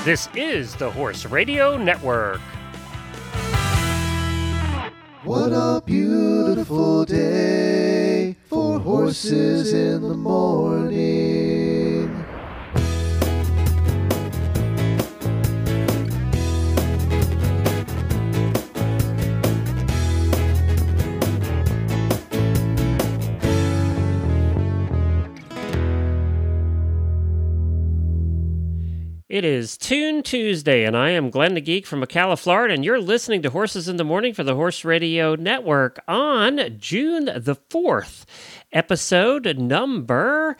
This is the Horse Radio Network. What a beautiful day for horses in the morning. It is Tune Tuesday, and I am Glenn the Geek from Ocala, Florida, and you're listening to Horses in the Morning for the Horse Radio Network on June the 4th, episode number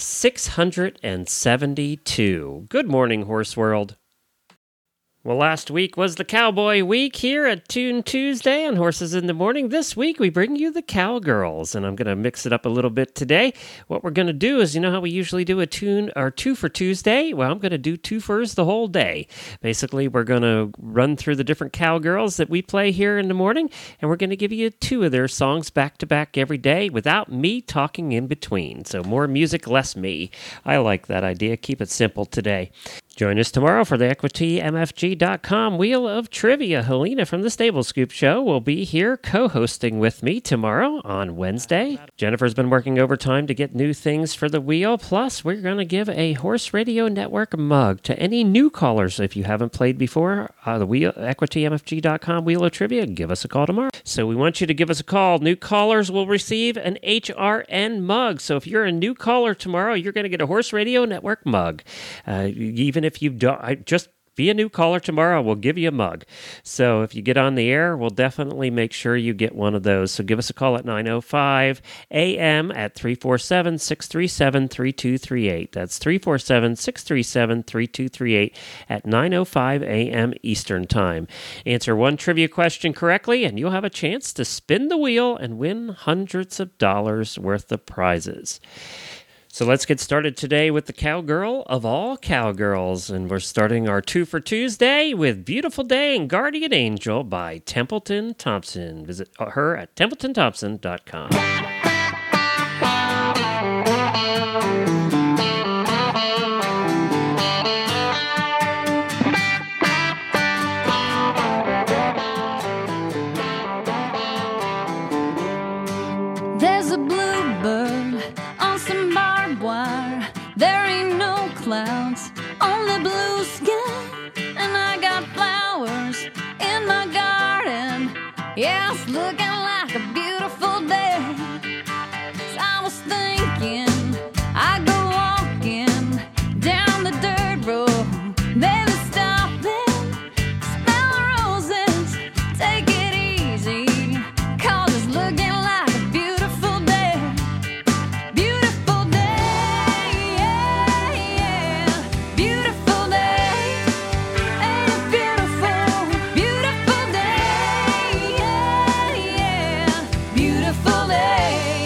672. Good morning, Horse World. Well, last week was the Cowboy Week here at Tune Tuesday on Horses in the Morning. This week, we bring you the Cowgirls, and I'm going to mix it up a little bit today. What we're going to do is, you know how we usually do a tune or two for Tuesday? Well, I'm going to do two furs the whole day. Basically, we're going to run through the different Cowgirls that we play here in the morning, and we're going to give you two of their songs back-to-back every day without me talking in between. So more music, less me. I like that idea. Keep it simple today. Join us tomorrow for the EquityMFG.com Wheel of Trivia. Helena from the Stable Scoop Show will be here co-hosting with me tomorrow on Wednesday. Jennifer's been working overtime to get new things for the wheel. Plus, we're going to give a Horse Radio Network mug to any new callers. If you haven't played before, the EquityMFG.com Wheel of Trivia, give us a call tomorrow. So we want you to give us a call. New callers will receive an HRN mug. So if you're a new caller tomorrow, you're going to get a Horse Radio Network mug. Even if you don't, just be a new caller tomorrow, we'll give you a mug. So if you get on the air, we'll definitely make sure you get one of those. So give us a call at 9:05 a.m. at 347-637-3238. That's 347-637-3238 at 9:05 a.m. Eastern Time. Answer one trivia question correctly, and you'll have a chance to spin the wheel and win hundreds of dollars worth of prizes. So let's get started today with the cowgirl of all cowgirls. And we're starting our two for Tuesday with Beautiful Day and Guardian Angel by Templeton Thompson. Visit her at TempletonThompson.com. There's a bluebird on some barbed wire. There ain't no clouds, only blue sky. And I got flowers in my garden. Yeah, it's looking like a beautiful day. So I was thinking I'd go walking down the dirt road. Baby, stop and smell the roses. Take it easy, 'cause it's looking like a beautiful day. Beautiful day, yeah, yeah. Beautiful day. Ain't it beautiful? Beautiful day, yeah, yeah. Beautiful day.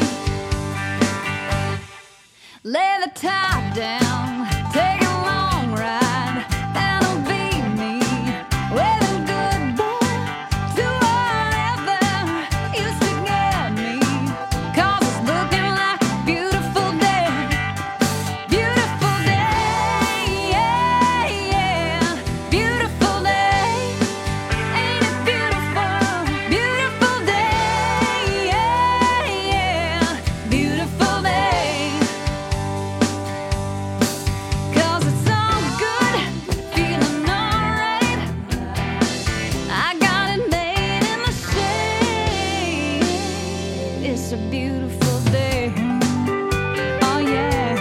Lay the top down, take a long ride. That'll be me, waving goodbye to whatever used to get me. 'Cause it's looking like a beautiful day. Beautiful day, yeah, yeah. Beautiful day. Ain't it beautiful? Beautiful day, yeah, yeah. Beautiful day. 'Cause it's all good, feeling alright. I got it made in the shade. It's a beautiful day. Oh yeah.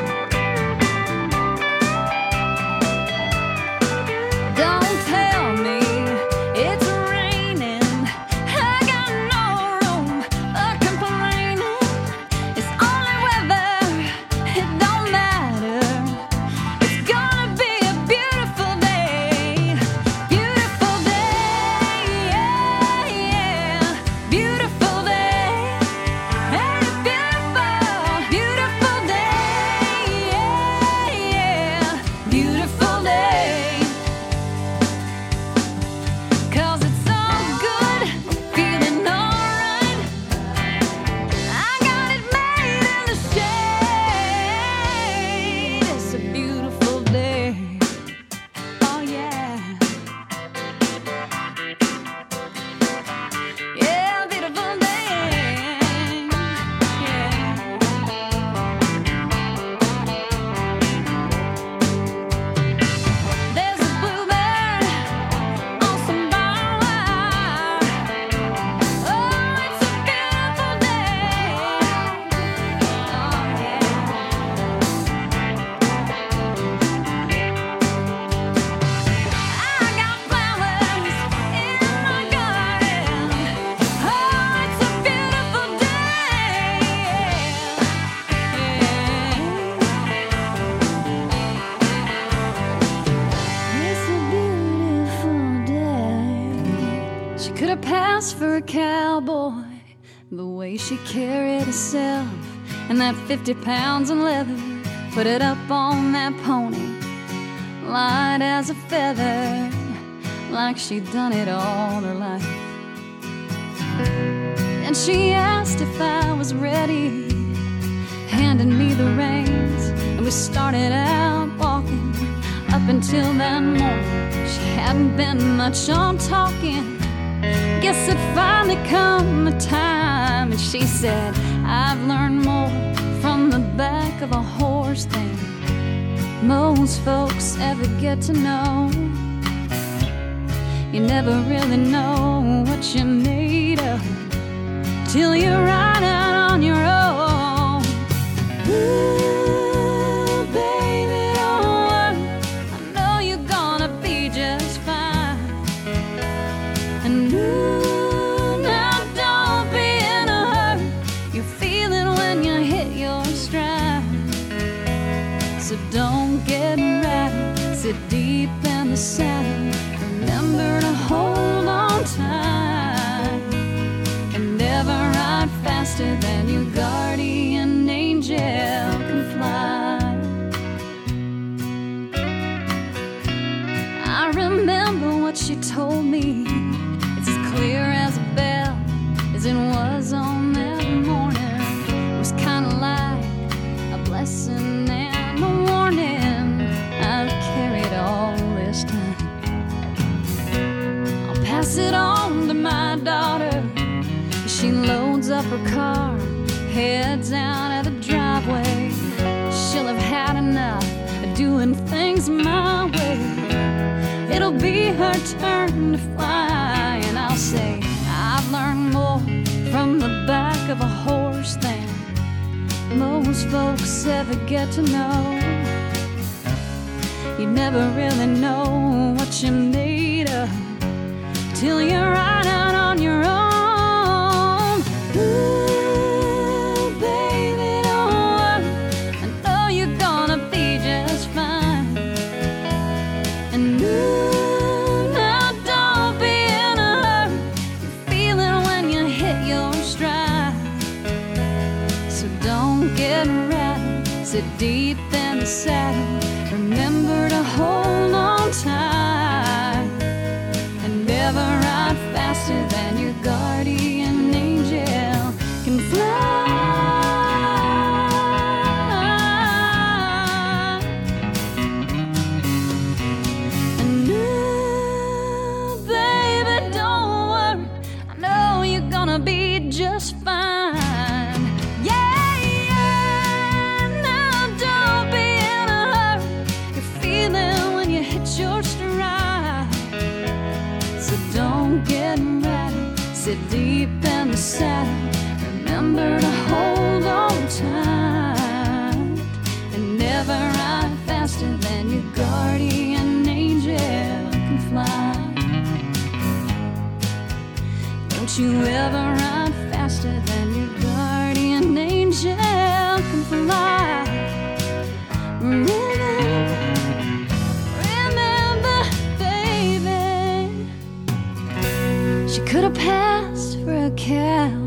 Don't tell me it's raining. I got no room for complaining. It's only weather, it don't matter. It's gonna be a beautiful day. Beautiful day, yeah, yeah. Beautiful day. Ain't it beautiful? for a cowboy, the way she carried herself, and that 50 pounds in leather, put it up on that pony, light as a feather, like she'd done it all her life. And she asked if I was ready, handed me the reins, and we started out walking. Up until that morning, she hadn't been much on talking. Guess it finally come a time, and she said, I've learned more from the back of a horse than most folks ever get to know. You never really know what you're made of till you're right out on your own. Ooh, baby, don't worry, I know you're gonna be just fine. And ooh, now don't be in a hurry, you feel it when you hit your stride. So don't get rattled, sit deep in the saddle, remember to hold on tight, and never ride faster than your guardian angel can fly. I remember what she told me, it's as clear as a bell as it was on that morning. It was kind of like a blessing and a warning I've carried all this time. Pass it on to my daughter. She loads up her car, heads out of the driveway. She'll have had enough of doing things my way. It'll be her turn to fly, and I'll say I've learned more from the back of a horse than most folks ever get to know. You never really know what you're made of till you're right out on your own. Ooh, baby, don't worry, I know you're gonna be just fine. And ooh, now don't be in a hurry, you feel it when you hit your stride. So don't get rattled, sit deep in the saddle, remember to hold on tight, and never ride faster than your guardian angel can fly. And ooh, baby, don't worry, I know you're gonna be just fine. Yeah, yeah, now don't be in a hurry, you feel it when you hit your stride. So don't get rattled, sit deep in the saddle, remember to hold on tight, and never ride faster than your guardian angel can fly. Don't you ever ride faster than your guardian angel can fly. Remember, baby, she could have passed for a cowboy.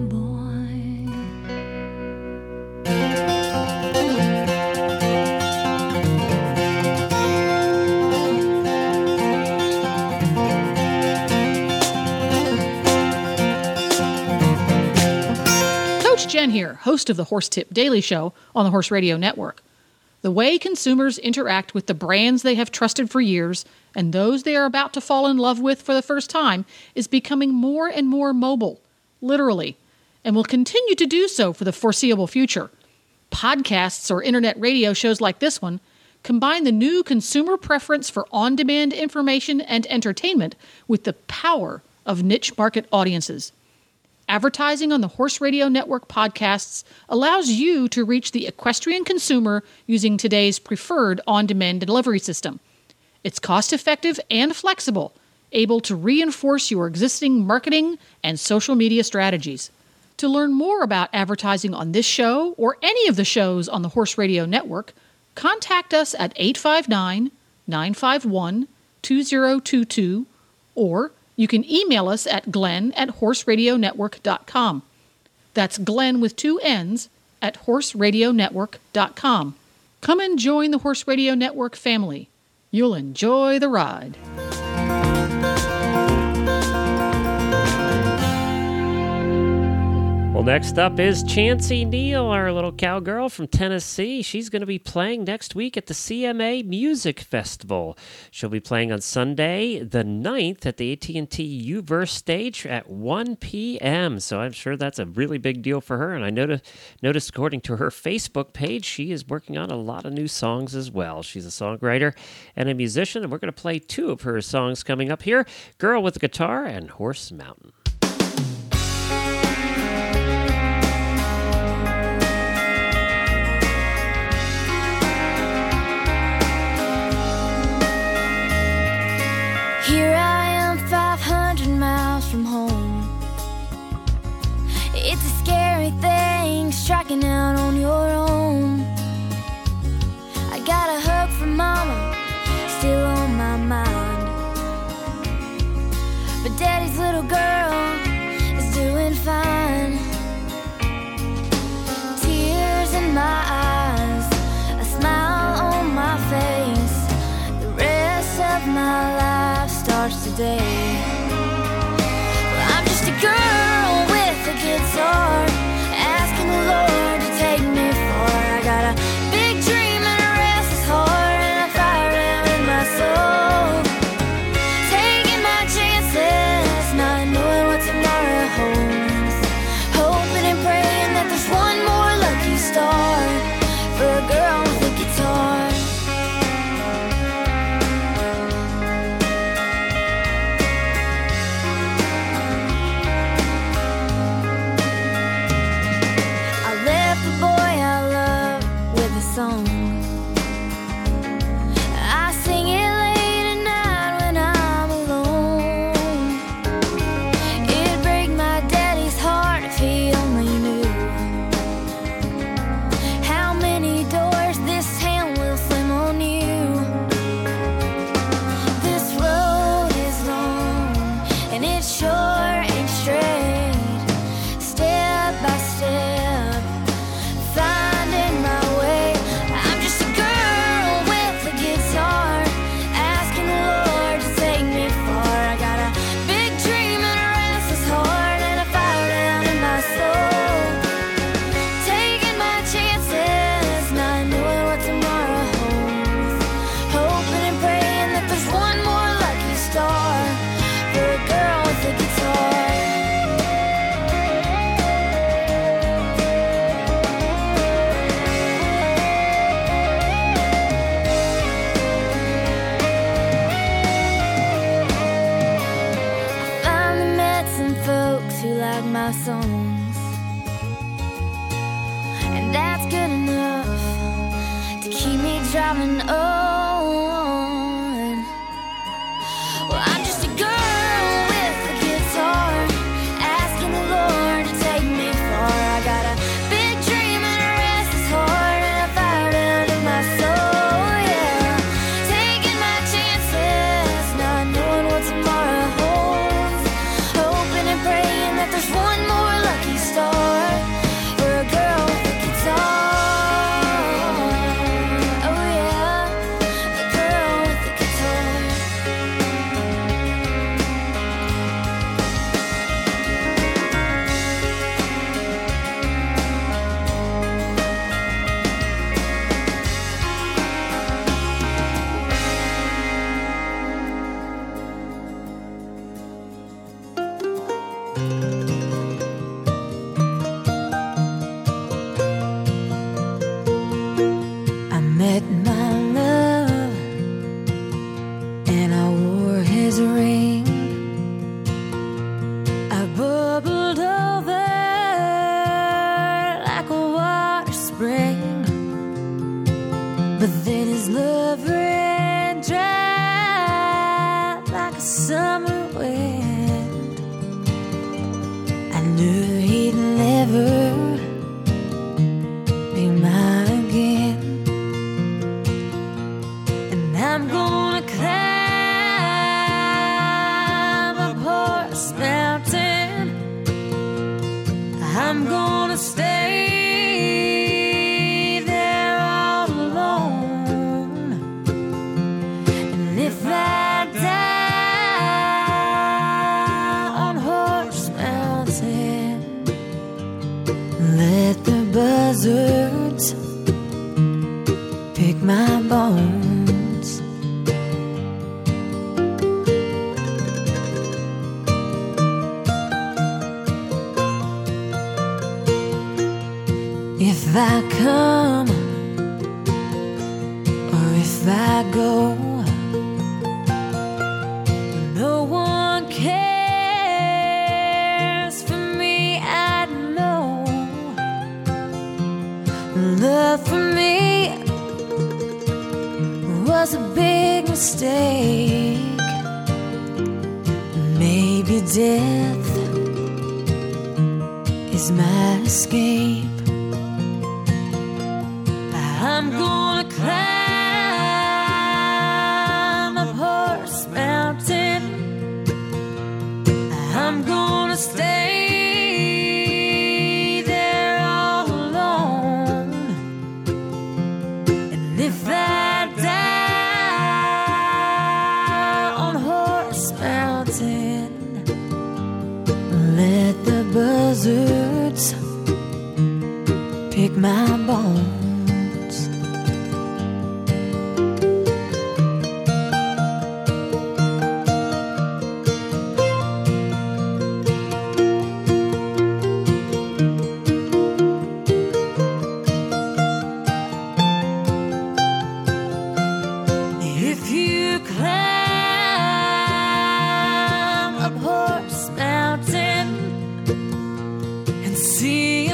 Coach Jen here, host of the Horse Tip Daily Show on the Horse Radio Network. The way consumers interact with the brands they have trusted for years and those they are about to fall in love with for the first time is becoming more and more mobile, literally, and will continue to do so for the foreseeable future. Podcasts or internet radio shows like this one combine the new consumer preference for on-demand information and entertainment with the power of niche market audiences. Advertising on the Horse Radio Network podcasts allows you to reach the equestrian consumer using today's preferred on-demand delivery system. It's cost-effective and flexible, able to reinforce your existing marketing and social media strategies. To learn more about advertising on this show or any of the shows on the Horse Radio Network, contact us at 859-951-2022 or You can email us at glenn@horseradionetwork.com. That's Glenn with 2 N's at horseradionetwork.com. Come and join the Horse Radio Network family. You'll enjoy the ride. Well, next up is Chancey Neal, our little cowgirl from Tennessee. She's going to be playing next week at the CMA Music Festival. She'll be playing on Sunday, the 9th, at the AT&T U-verse stage at 1 p.m. So I'm sure that's a really big deal for her. And I noticed, according to her Facebook page, she is working on a lot of new songs as well. She's a songwriter and a musician, and we're going to play 2 of her songs coming up here, Girl with a Guitar and Horse Mountain. Here I am 500 miles from home. It's a scary thing striking out on your own. I got a hug from Mama, still on my mind. But Daddy's little girl is doing fine. Tears in my eyes, a smile on my face. The rest of my life starts today. Well, I'm just a girl with a guitar, asking the Lord to take me far. I got a big dream and a restless heart, and a fire down in my soul. Taking my chances, not knowing what tomorrow holds. Hoping and praying that there's one more lucky star for a girl with a guitar. Song. I sing it late at night when I'm alone. It'd break my daddy's heart if he only knew how many doors this town will slam on you. This road is long and it sure ain't straight. Step by step, finding my way. My songs, and that's good enough to keep me driving on. Well, I'm just a girl with a guitar, asking the Lord to take me far. I got a big dream and a restless heart, and a fire down in my soul, yeah. Taking my chances, not knowing what tomorrow holds. Hoping and praying that there's one more lucky star for a girl with a guitar. Oh yeah, a girl with a guitar. I met my love and I wore his ring. I bubbled over like a water spring, but then his love ran dry like a summer wind. I knew he'd never be mine again. And I'm gonna climb up buzzards pick my bones. If I come or if I go, no one cares for me, I know. Love for me was a big mistake. Maybe death is my escape. I'm gonna climb up Horse Mountain. I'm gonna stay there all alone. And if I die on Horse Mountain, let the buzzards pick my bones. If you climb up Horse Mountain and see a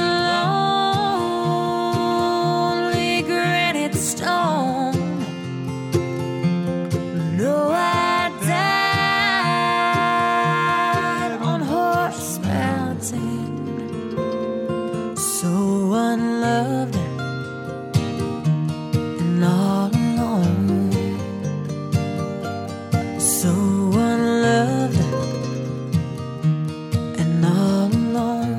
lonely granite stone, know I died on Horse Mountain, so unloved and all alone. So unloved and all alone.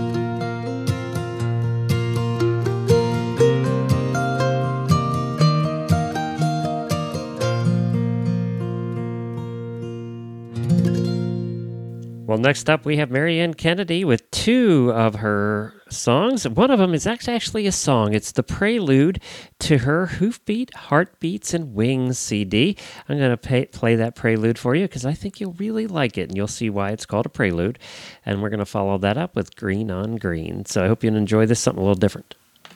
Well, next up we have Marianne Kennedy with two of her songs. One of them is actually a song. It's the prelude to her Hoofbeat, Heartbeats, and Wings CD. I'm going to play that prelude for you because I think you'll really like it, and you'll see why it's called a prelude. And we're going to follow that up with Green on Green. So I hope you enjoy this, something a little different.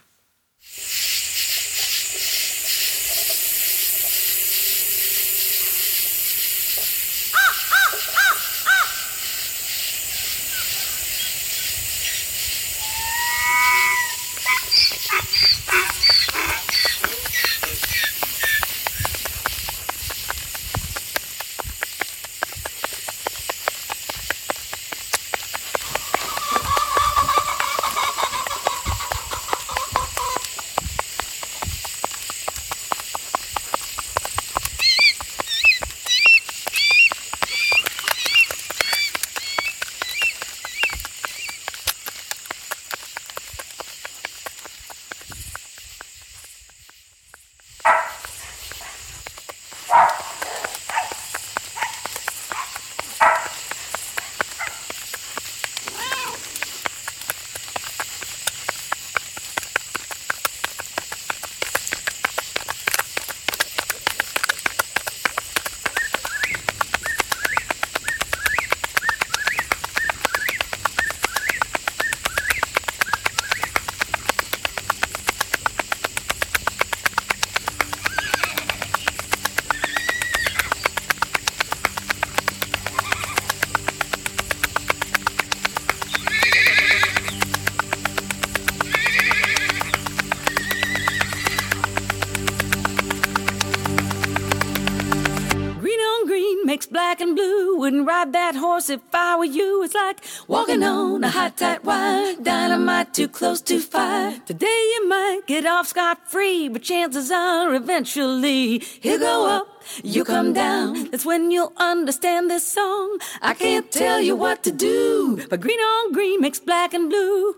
Makes black and blue. Wouldn't ride that horse if I were you. It's like walking on a hot, tight wire. Dynamite too close to fire. Today you might get off scot-free, but chances are eventually he'll go up, you come down. That's when you'll understand this song. I can't tell you what to do, but green on green makes black and blue.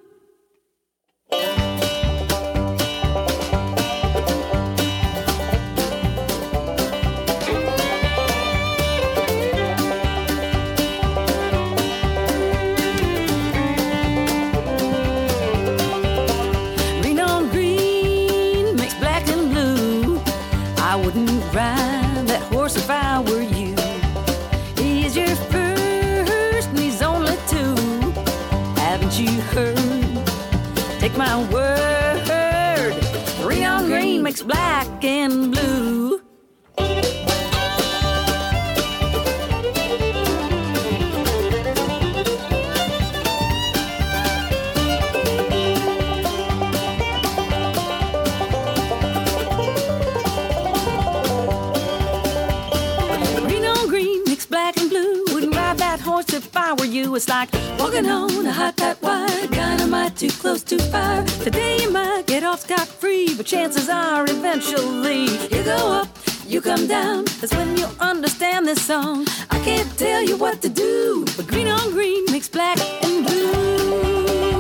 word. Green on green makes black and blue. If I were you, it's like walking on a hot, tight wire, dynamite too close to fire. Today you might get off scot-free, but chances are eventually you go up, you come down. That's when you'll understand this song. I can't tell you what to do, but green on green makes black and blue.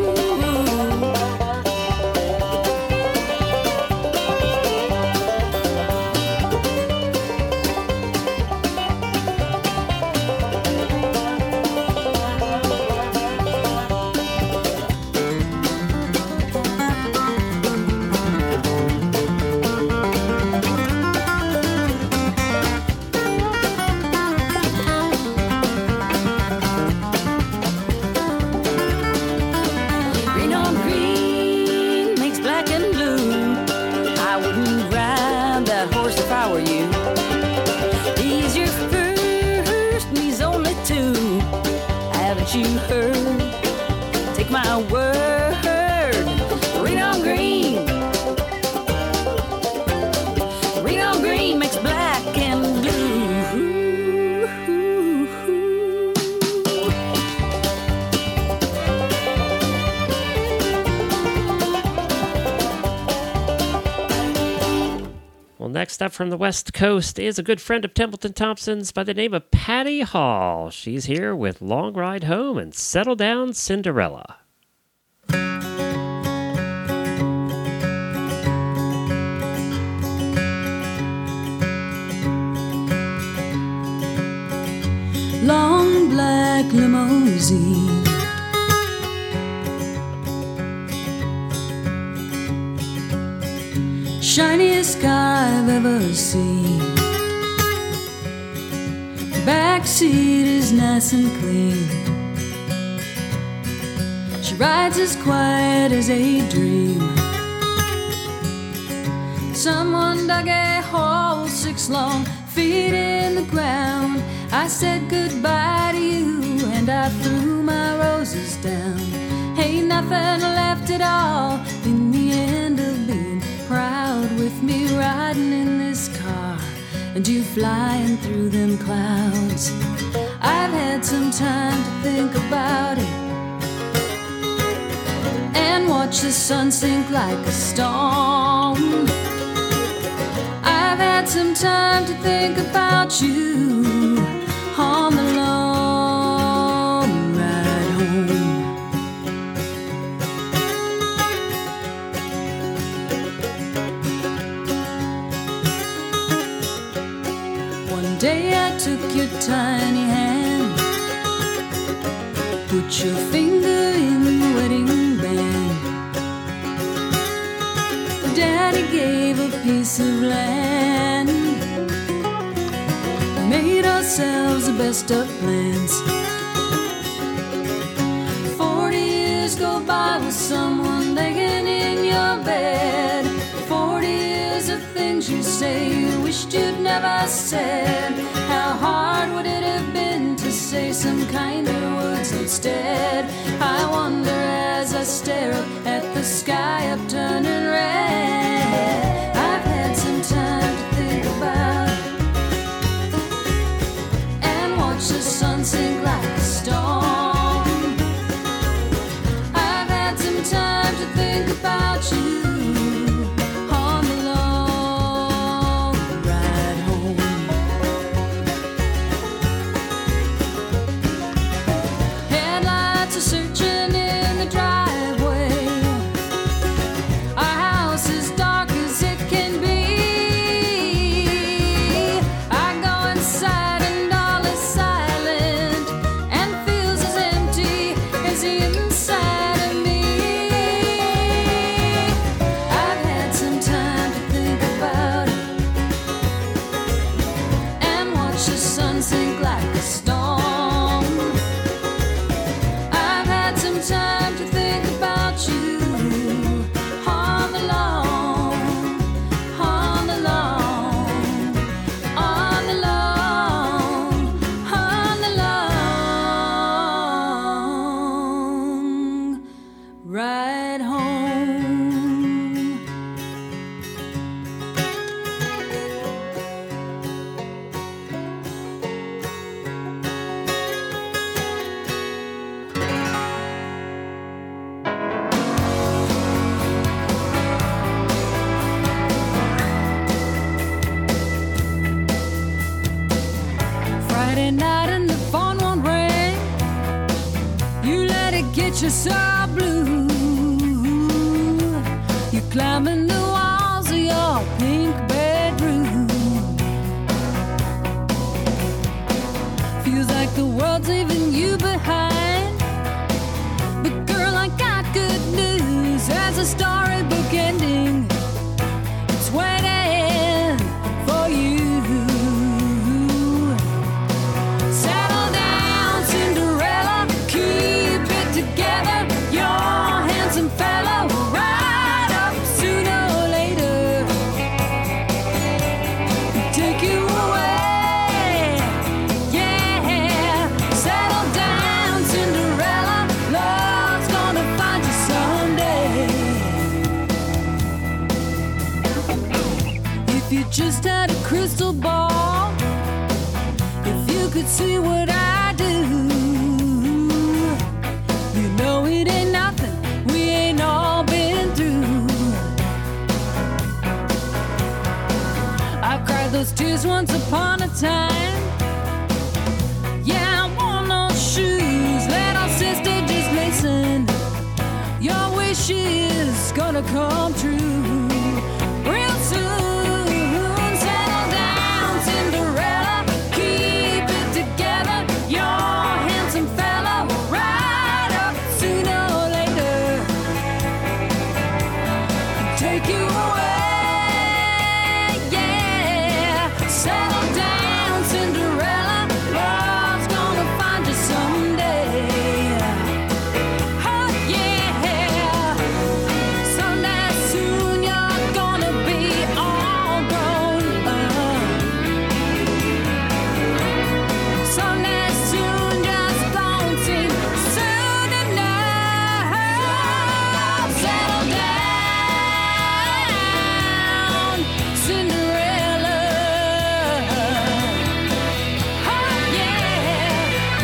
You heard, take my word, green on green. Green on green makes black and blue. Well, next up from the West Coast is a good friend of Templeton Thompson's by the name of Patty Hall. She's here with Long Ride Home and Settle Down Cinderella. Long black limousine, shiniest car I've ever seen. Backseat is nice and clean. She rides as quiet as a dream. Someone dug a hole 6 long feet in the ground. I said goodbye to you and I threw my roses down. Ain't nothing left at all in the end of being proud with me riding in this car and you flying through them clouds. I've had some time to think about it and watch the sun sink like a stone. I've had some time to think about you on the long ride home. One day I took your tiny hand, put your finger in the wedding band. Daddy gave a piece of land, made ourselves the best of plans. 40 years go by with someone laying in your bed. 40 years of things you say you wished you'd never said. How hard would it have been to say some kinder words instead? I wonder as I stare up at the sky upturning red. I've had some time to think about it and watch the sun sink like a stone. I've had some time to think about you on the long ride home. Headlights are searching in the driveway. Our house is She's so blue. You're climbing the walls of your pink bedroom. Feels like the world's leaving you behind. But girl, I got good news. As a storybook ending, it's waiting for you. Settle down, Cinderella. Keep it together. You're a handsome fellow. Right up sooner or later. Take you away. Yeah. Settle down, Cinderella. Love's gonna find you someday. If you just had a crystal ball, if you could see what I do, you know it ain't nothing we ain't all been through. I cried those tears once upon a time. Yeah, I wore no shoes. Little sister, just listen. Your wish is gonna come true real soon. Settle down, Cinderella. Keep it together. You're a handsome fellow. Right up sooner or later. Take you away. Yeah. Settle down, Cinderella. Love's gonna find you someday. Oh yeah. Someday soon you're gonna be all grown up. Someday soon just don't seem soon enough. Settle down, Cinderella. Oh yeah.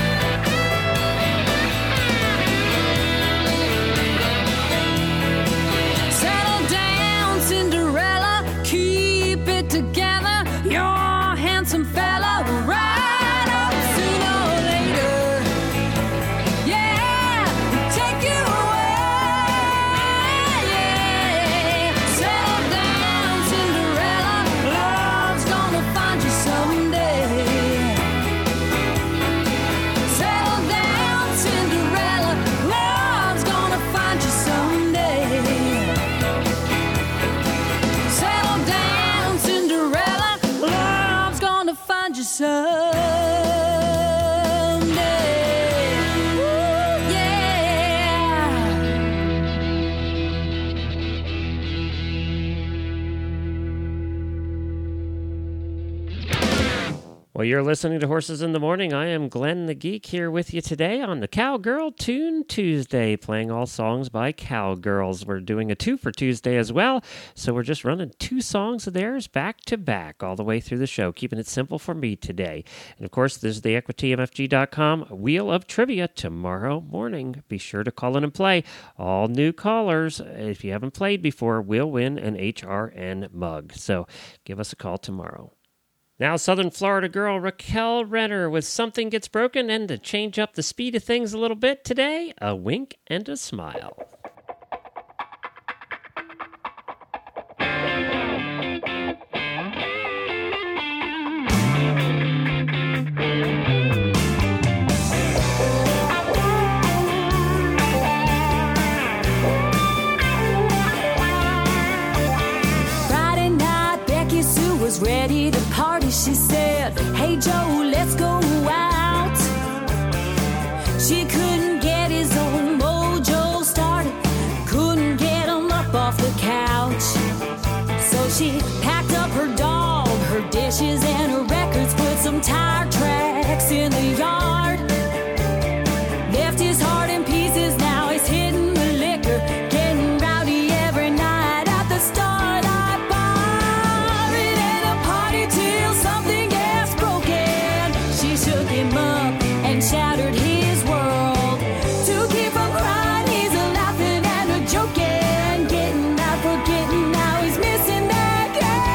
Settle down, Cinderella. Keep it together. You're a handsome fella. Right up sooner or later. Yeah, take you away. Yeah. Settle down, Cinderella. Love's gonna find you someday. Settle down, Cinderella. Love's gonna find you someday. Settle down, Cinderella. Love's gonna find you someday. Ooh, yeah. Well, you're listening to Horses in the Morning. I am Glenn the Geek here with you today on the Cowgirl Tune Tuesday, playing all songs by cowgirls. We're doing a 2 for Tuesday as well, so we're just running 2 songs of theirs back to back all the way through the show, keeping it simple for me today. And of course, there's the EquityMFG.com Wheel of Trivia tomorrow morning. Be sure to call in and play. All new callers, if you haven't played before, will win an HRN mug. So give us a call tomorrow. Now, Southern Florida girl Raquel Renner with Something Gets Broken, and to change up the speed of things a little bit today, A Wink and a Smile. Friday night, Becky Sue was ready to party. She said, "Hey Joe, let's go out." She couldn't get his own mojo started, couldn't get him up off the couch. So she packed up her dog, her dishes, and her records, put some tire tracks in the yard. Left his heart in pieces, now he's hitting the liquor, getting rowdy every night at the Starlight Bar. It ain't a party till something gets broken. She shook him up and shattered his world. To keep from crying, he's a laughing and a joking, getting out, forgetting, now he's missing that girl.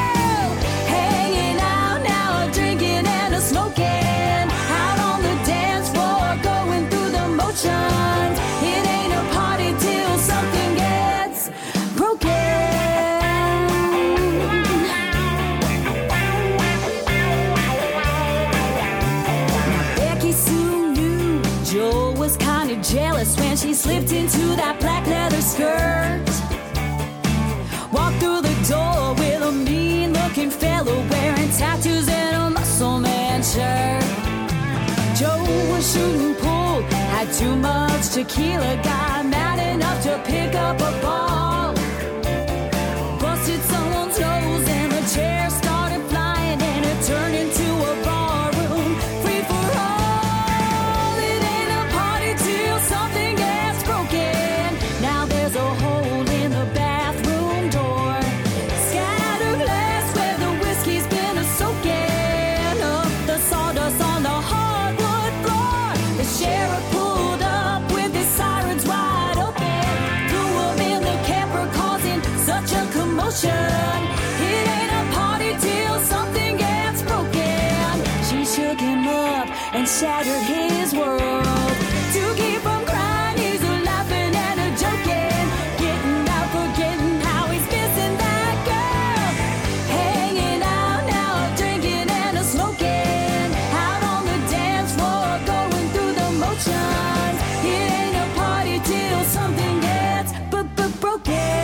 a mean-looking fellow wearing tattoos and a muscle man shirt. Joe was shooting pool, had too much tequila, got mad enough to pick up a ball. Busted someone's nose and the chair started flying and it turned into a barroom. Free for all, it ain't a party till something gets broken. Now there's a hole in the bathroom door. Scattered glass where the whiskey's been soaking up. The sawdust on the hardwood floor. The sheriff pulled up with his sirens wide open. Threw him in the camper causing such a commotion. It ain't a party till something gets broken. She shook him up and shattered his world. To keep from crying, he's a laughing and a joking. Getting out, forgetting how he's missing that girl. Hanging out now, drinking and a smoking. Out on the dance floor, going through the motions. It ain't a party till something gets broken.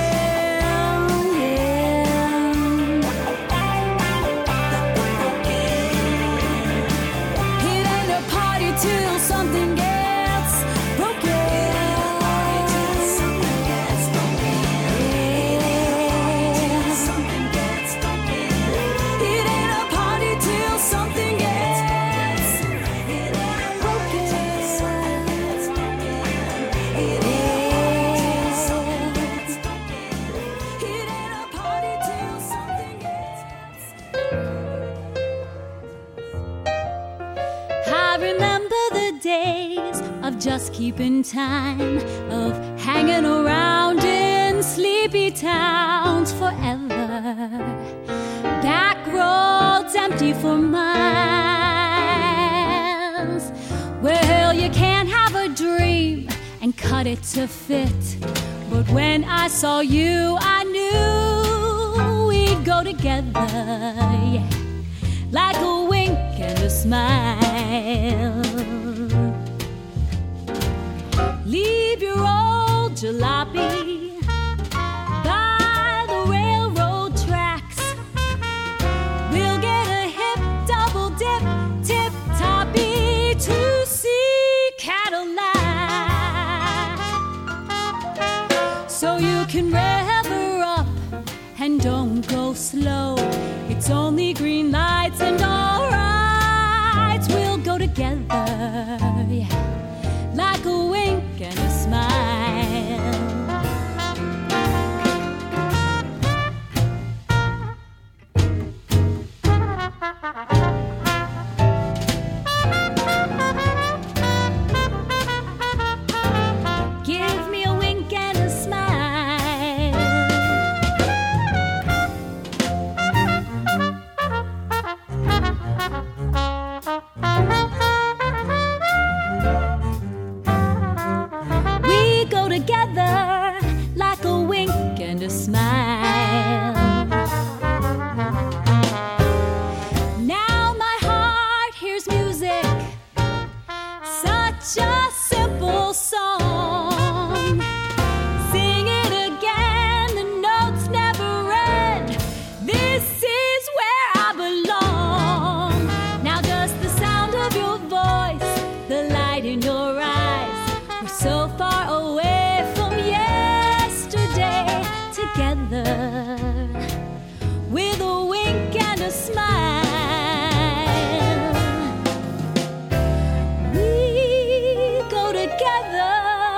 It ain't a party till something gets broken. It ain't a party till something gets broken. It ain't a party till something gets. I remember the days of just keeping time, of hanging around in sleepy towns forever. Back roads empty for miles. Well, you can't have a dream and cut it to fit. But when I saw you, I knew we'd go together, yeah, like a wink and a smile. Leave your old jalopy by the railroad tracks. We'll get a hip double dip, tip toppy to see Cadillac. So you can rev her up and don't go slow. It's only green lights and all right. We'll go together, yeah, like a wink and a smile. Give me a wink and a smile. We go together like a wink and a smile. Now my heart hears music, such a simple song. Sing it again, the notes never end. This is where I belong. Now just the sound of your voice, the light in your eyes. We're so far away from yesterday, together with a wink and a smile. We go together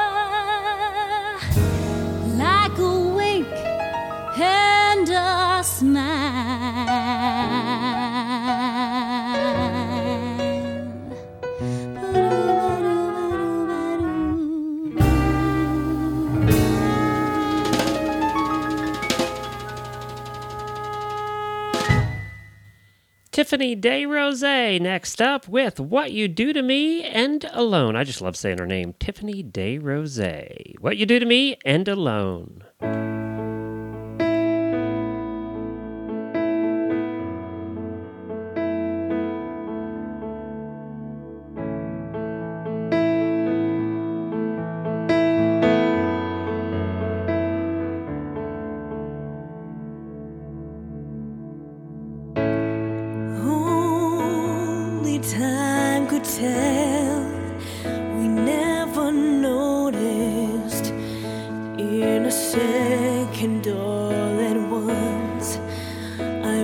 like a wink and a Tiffany DeRose next up with What You Do to Me and Alone. I just love saying her name, Tiffany DeRose. What You Do to Me and Alone. time could tell, we never noticed. In a second, all at once, I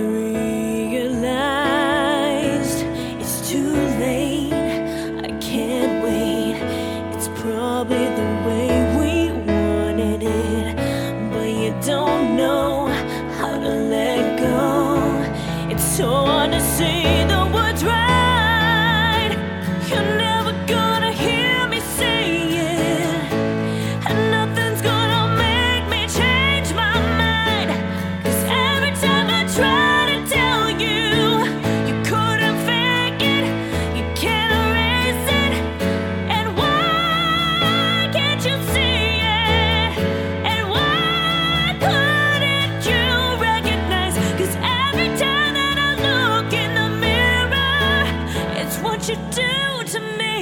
realized it's too late. I can't wait. It's probably the way we wanted it, but you don't know how to let go. It's so hard to say the words right. You're never gonna hear me say it, and nothing's gonna make me change my mind. 'Cause every time I try to tell you, you couldn't fake it, you can't erase it. And why can't you see it? And why couldn't you recognize? 'Cause every time that I look in the mirror, it's what you do to me.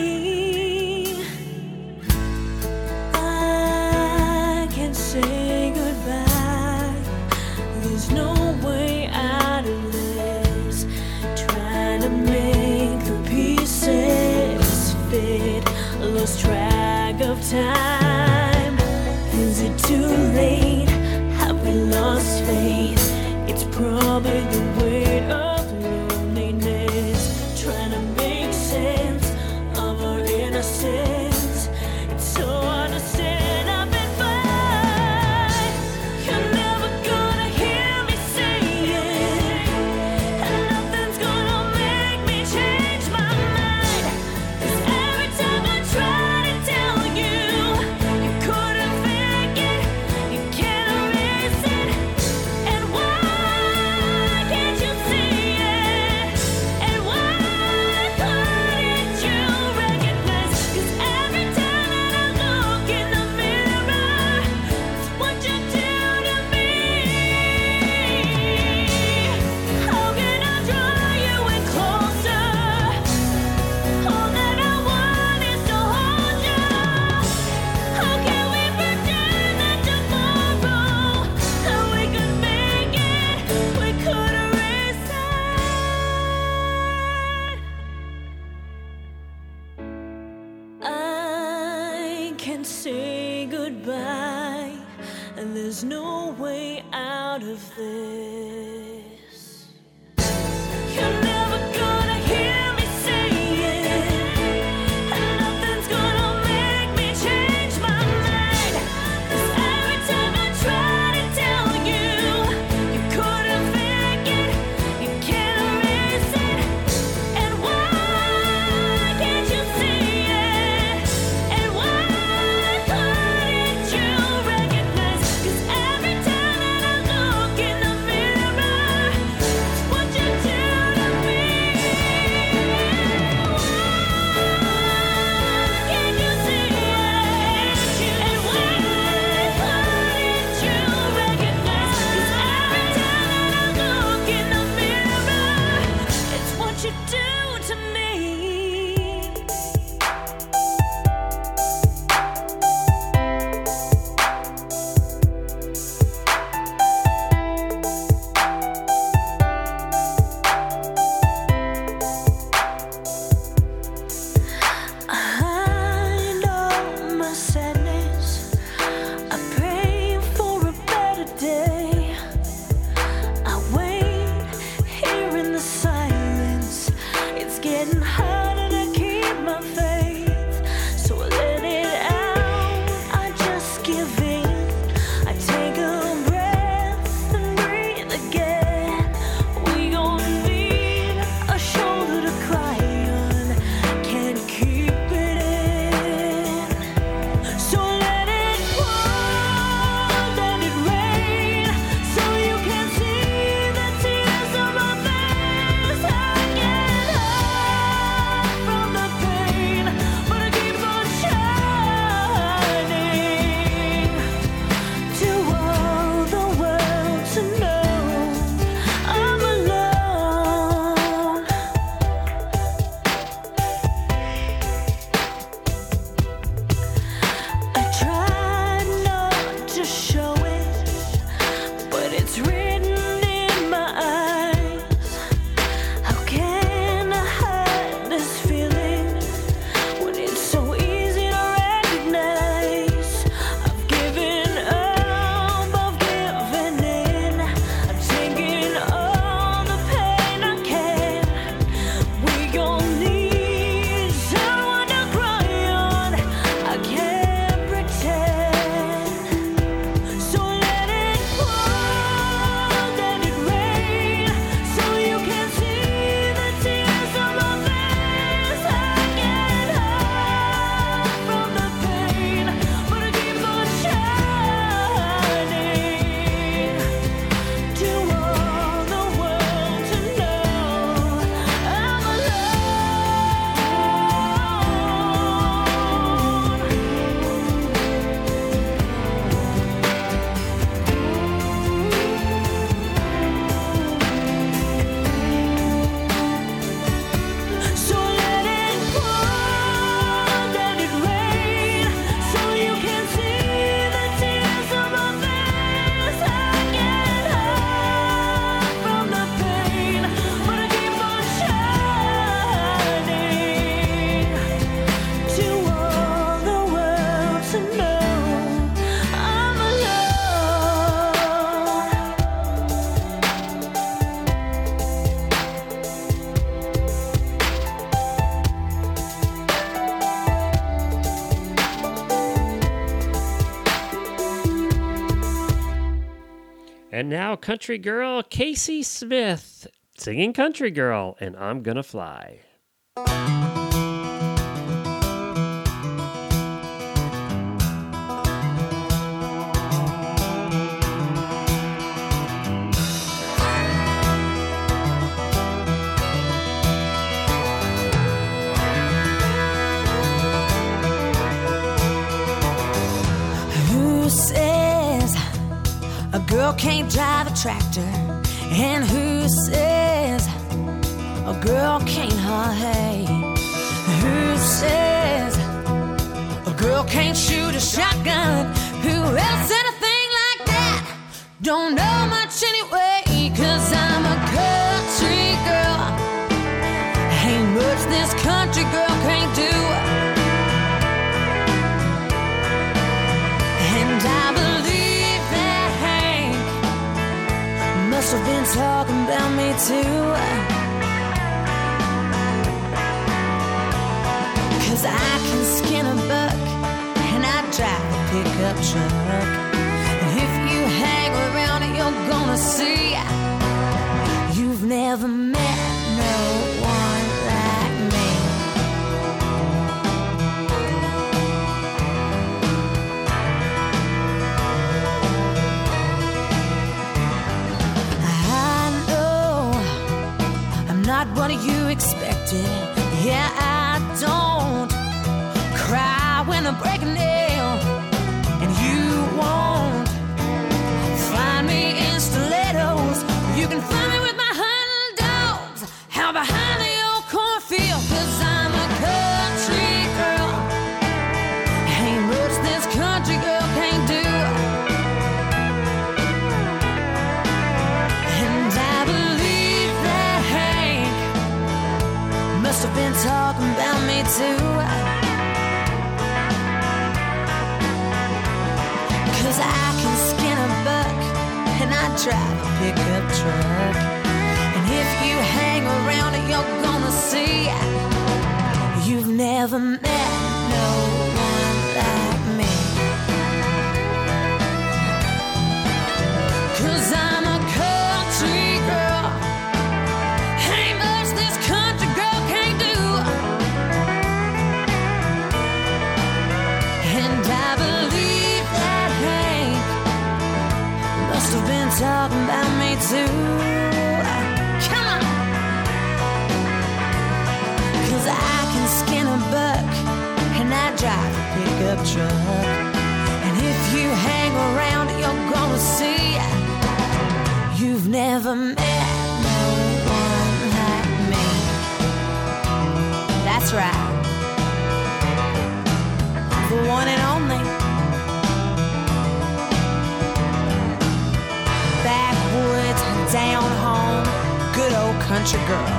I can say goodbye. There's no way out of this. Trying to make the pieces fit. Lost track of time. Is it too late? Have we lost faith? It's probably the weight of loneliness. Trying to make sense of our innocence. It's so hard to stand up and fight. You're never gonna hear me say it, and nothing's gonna make me change my mind. 'Cause every time I try to tell you, you couldn't fake it, you can't erase it. And why can't you see it? And why couldn't you recognize? 'Cause every time that I look in the mirror, it's what you do to me. How can I draw you in closer? All that I want is to hold you. How can we pretend that tomorrow that we could make it, we could erase it? I can say goodbye, and there's no way out of this. You're never gonna hear me say it, and nothing's gonna make me change my mind. 'Cause every time I try to tell you, you couldn't fake it, you can't erase it. And why can't you see it? And why couldn't you recognize? 'Cause every time that I look in the mirror, it's what you do to me. Can you see it? And why couldn't you recognize? 'Cause every time that I look in the mirror, it's what you do to me. I know my sadness. I pray for a better day. I wait here in the silence. It's getting harder to keep my faith. So I let it out. I just give in. I take a breath and breathe again. We gon' need a shoulder to cry on. Can't keep it in. So let it pour, let it rain, so you can see the tears on my face. I get hurt from the pain, but it keeps on shining. To all the world to know, I'm alone. I tried not to show it, but it's written in my eyes. How can I hide And now country girl Casey Smith singing Country Girl and I'm Gonna Fly. Who says a girl can't drive a tractor? And who says a girl can't haul hay? Who says a girl can't shoot a shotgun? Who else said a thing like that? Don't know much anyway, 'cause I'm a country girl. Ain't much this country girl can't do. And I believe that Hank must have been talking about me too. 'Cause I can skin a buck and I drive a pickup truck. And if you hang around you're gonna see you've never met no one like me. I know I'm not what you expected. Yeah, I don't cry when I break a nail, and you won't find me in stilettos. You can find me with my hunting dogs out behind the old cornfield. 'Cause I'm a country girl. Ain't much this country girl can't do. And I believe that Hank must have been talking about me too. 'Cause I can skin a buck and I drive a pickup truck. And if you hang around you're gonna see you've never met no one like me. 'Cause I'm a country girl. Ain't much this country girl can't do. And I believe that Hank must have been talking about me too. Come on! 'Cause I can skin a buck and I drive a pickup truck. And if you hang around you're gonna see you've never met no one like me. That's right. The one and only. Backwoods, down home, good old country girl.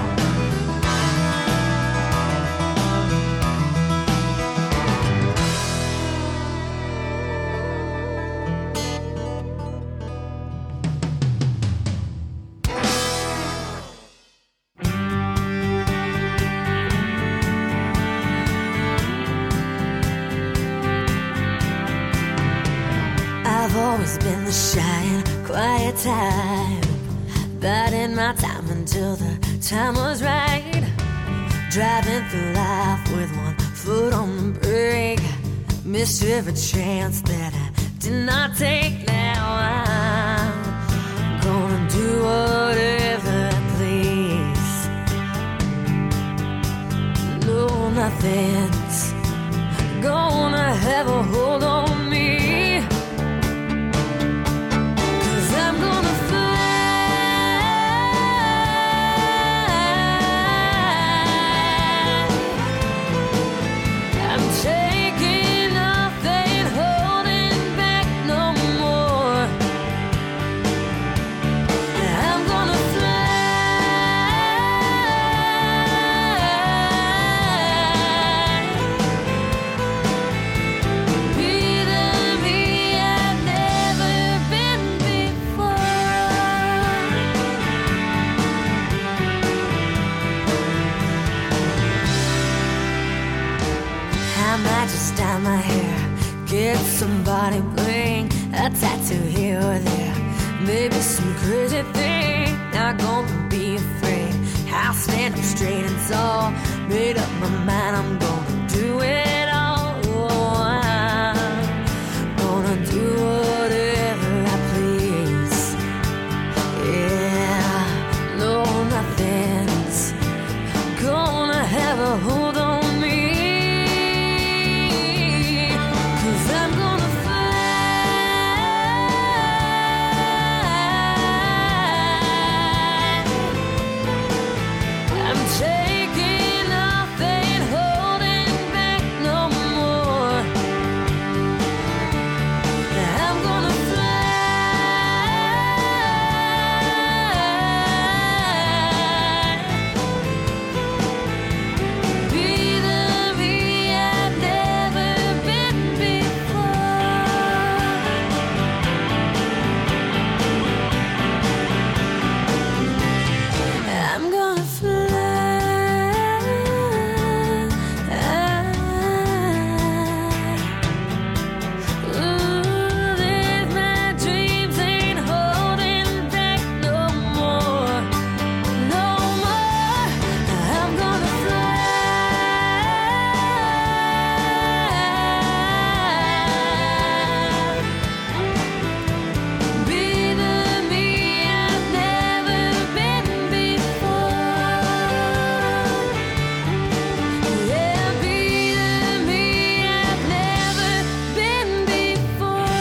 I've always been the shy and quiet type, biding my time until the time was right. Driving through life with one foot on the brake, missed every chance that I did not take. Now I'm gonna do whatever I please. No, nothing's gonna have a hold on me. Dye my hair, get somebody bling a tattoo here or there, Maybe some crazy thing, not gonna be afraid. I'll stand up straight and tall. Made up my mind, I'm gonna do it all. Oh, I'm gonna do whatever I please. Yeah, no, nothing's gonna have a hold on me. 'Cause I'm gonna fly. I'm taking off, ain't holding back no more. I'm gonna fly. Be the me I've never been before. I'm gonna fly. Ooh, there's my dreams ain't holding back no more. No more. I'm gonna fly. Be the me I've never been before. Yeah, be the me I've never been before.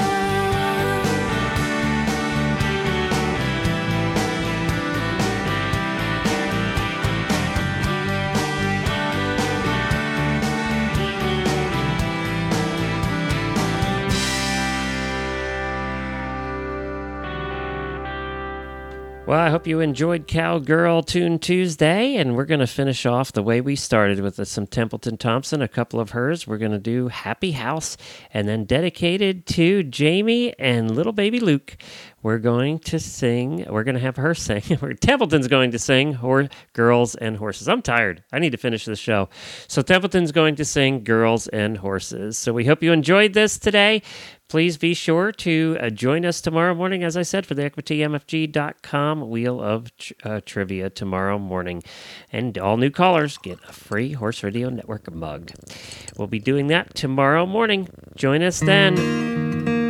Well, I hope you enjoyed Cowgirl Tune Tuesday, and we're going to finish off the way we started with some Templeton Thompson, a couple of hers. We're going to do Happy House, and then dedicated to Jamie and little baby Luke. We're going to have her sing. Templeton's going to sing Girls and Horses. I'm tired. I need to finish the show. So Templeton's going to sing Girls and Horses. So we hope you enjoyed this today. Please be sure to join us tomorrow morning, as I said, for the EquityMFG.com Wheel of Trivia tomorrow morning. And all new callers get a free Horse Radio Network mug. We'll be doing that tomorrow morning. Join us then.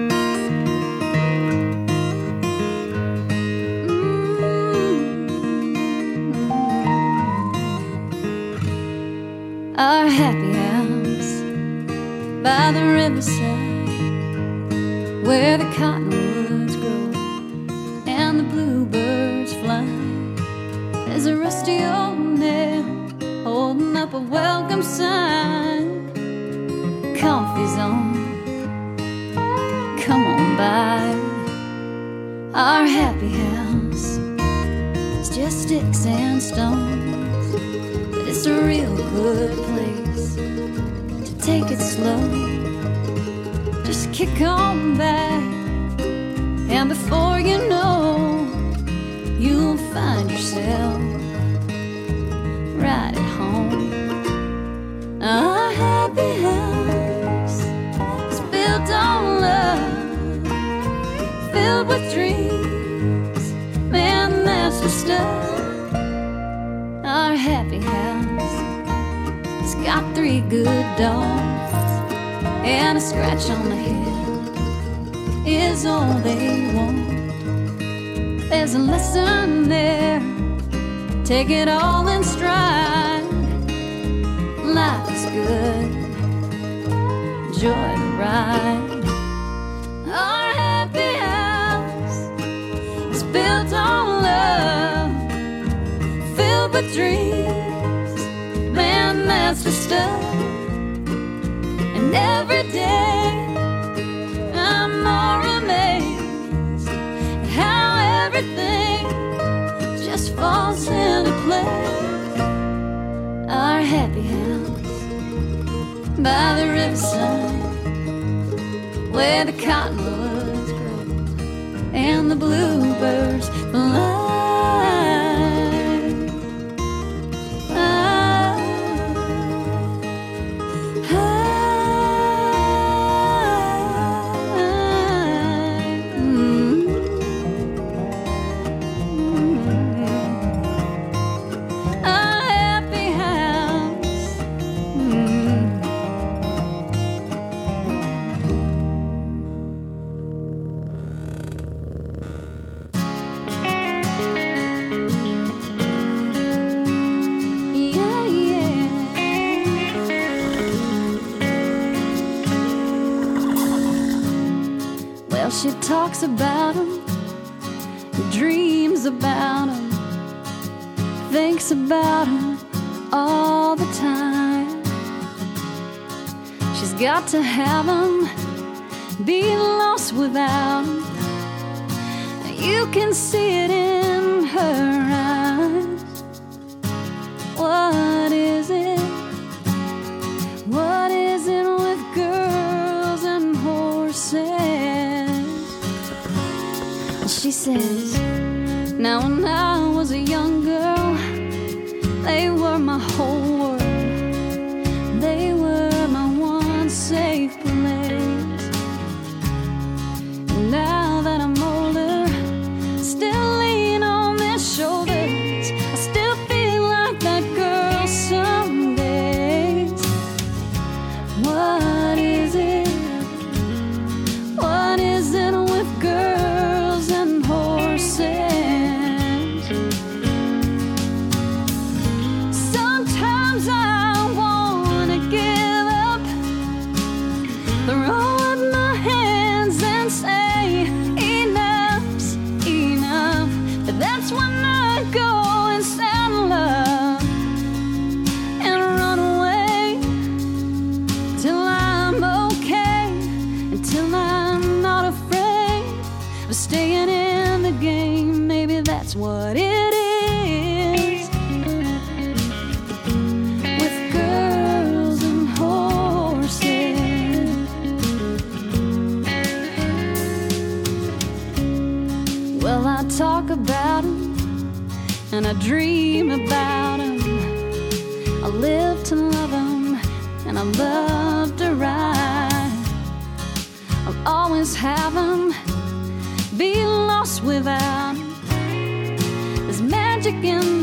Our happy house by the riverside, where the cottonwoods grow and the bluebirds fly. There's a rusty old nail holding up a welcome sign. Coffee's on, come on by. Our happy house is just sticks and stones, but it's a real good place to take it slow. Just kick on back, and before you know, you'll find yourself right at home. Our happy house is built on love, filled with dreams, man, that's the stuff. Our happy house, it's got 3 good dogs, and a scratch on the head is all they want. There's a lesson there, take it all in stride. Life is good, enjoy the ride. Our happy house is built on love, filled with dreams, man, that's the stuff. And every day I'm more amazed at how everything just falls into place. Our happy house by the riverside, where the cottonwoods grow and the bluebirds fly. She talks about him, dreams about him, thinks about him all the time. She's got to have him, be lost without him. You can see it in her eyes. What is it? What is it with girls and horses? She says, now when I was a young girl, they were my whole world. They were my one safe place. Now that I'm older, still lean on their shoulders. I still feel like that girl some days. What is it? What is it with girls and horses? Sometimes I wanna give up, throw up my hands and say enough's enough. But that's when I go and saddle up and run away till I'm okay, until I'm not afraid of staying in the game. Maybe that's what it is with girls and horses. Well, I talk about him and I dream about him. I live to love him and I love to ride. I'll always have him, be lost without him. There's magic in